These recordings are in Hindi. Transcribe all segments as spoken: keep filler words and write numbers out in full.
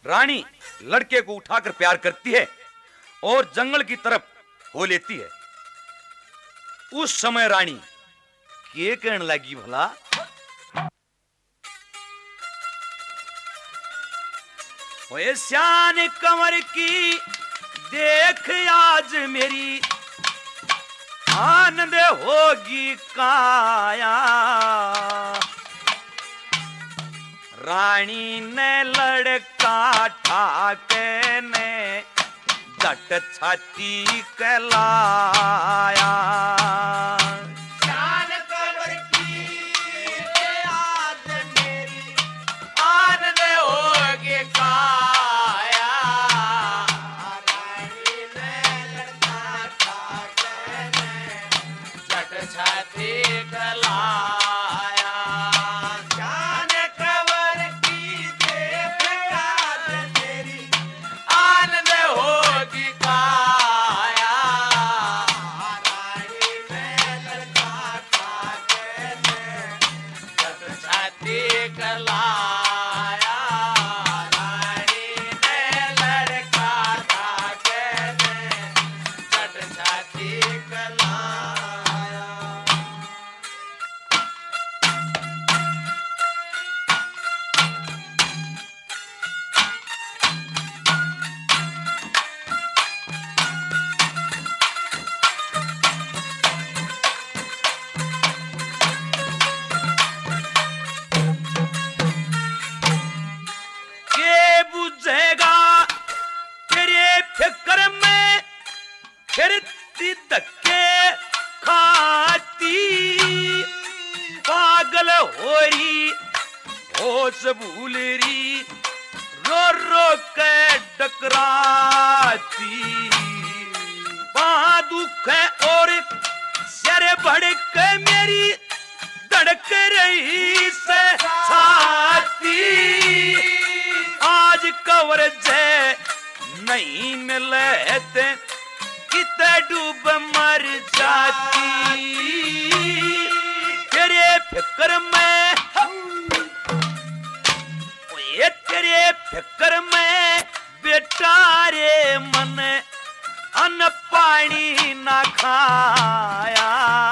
रानी लड़के को उठाकर प्यार करती है और जंगल की तरफ हो लेती है। उस समय रानी के कहने लगी भला, ओए श्यान कंवर की देख आज मेरी आनंद होगी काया। रानी ने लड़का ठाके ने जट छाती कहलाया। श्यान कंवर की आज मेरी आनंद होगी काया। रानी ने लड़का ठाके ने जट छाती कहलाया। फिरती धक्के खाती पागल हो रही होश भूल रही रो रो के डकराती। वहां दुख है और सर भड़क मेरी धड़क रही से छाती। आज कवर जय नहीं मिलते किते डूब मर जाती। तेरे फिक्र में ये तेरे फिक्र में बेटा रे मन अन्न पानी ना खाया।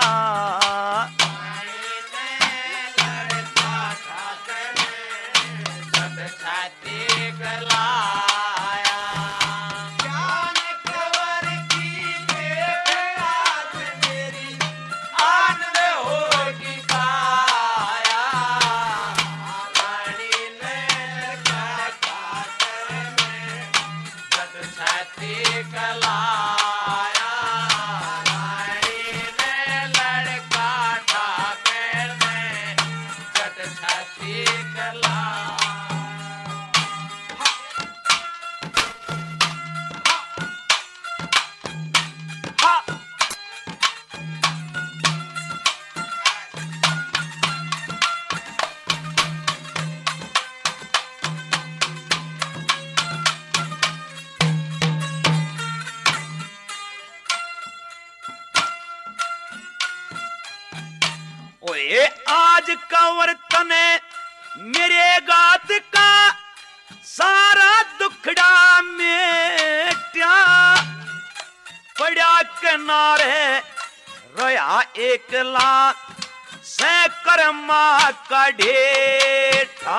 ओए आज कंवर तने मेरे गात का सारा दुखड़ा मेट्या। पड़ा किनारे रोया एकला से कर्मा का ढेठा।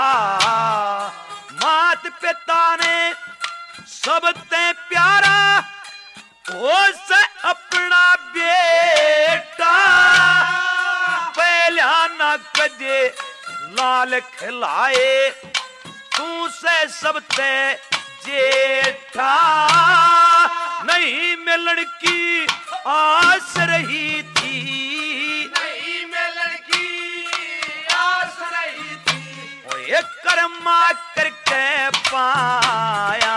मात पिता ने सबते प्यारा उस अपना बेटा। पहला ना कदे लाल खिलाए तू से सबते जेठा। नहीं मिलन की आस रही थी, नहीं मिलन की आस रही थी। ओए कर्मा करके पाया।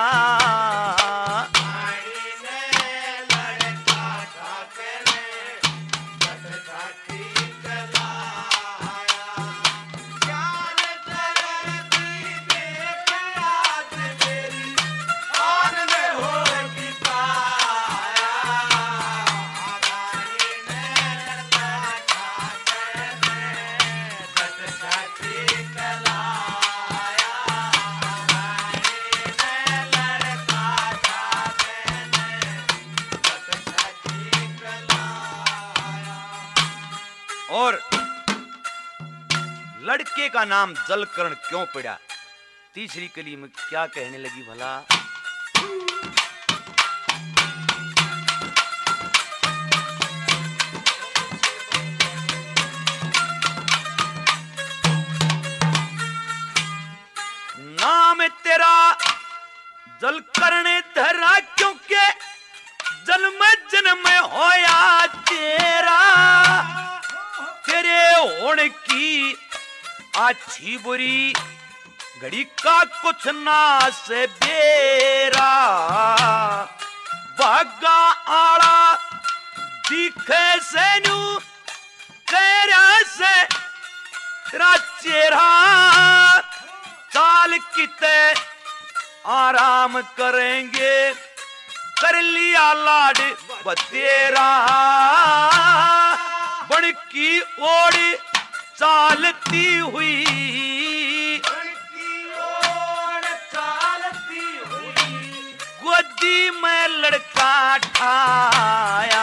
का नाम जलकरण क्यों पड़ा? तीसरी कली में क्या कहने लगी भला? नाम तेरा जलकरण धरा क्योंकि जन्म जन्म होया तेरा। तेरे होने की अच्छी बुरी घड़ी का कुछ ना से बेरा। भागा आड़ा दिखे से नू तेरा से तेरा चेहरा। चाल किते आराम करेंगे कर लिया लाड बतेरा। बन की ओर चालती हुई गोदी में लड़का ठाया।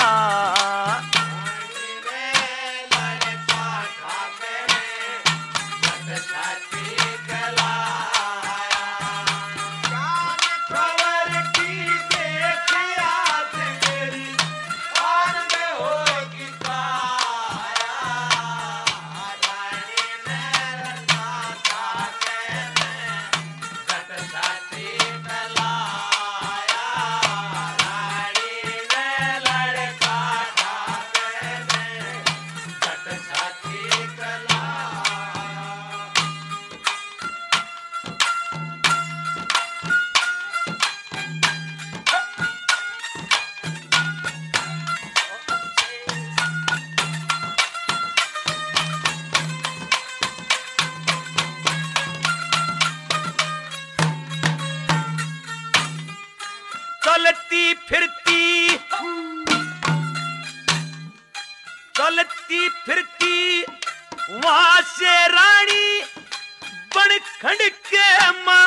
चलती फिरती चलती फिरती वहां से रानी बनखंड के मां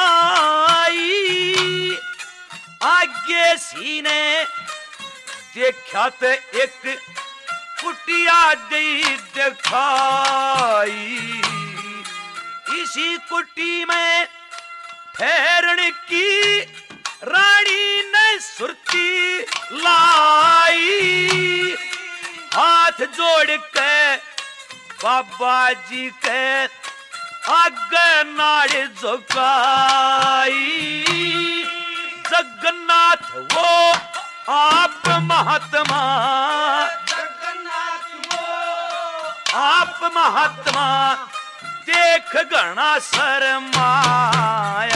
आई। आगे सीने देखा तो एक कुटिया गई दिखाई। इसी कुटी में ठहरने की रानी ने सुरती लाई। हाथ जोड़ के बाबा जी के आगे नाड़ झुकाई। जगन्नाथ वो आप महात्मा, जगन्नाथ वो आप महात्मा देख घना शर्माया।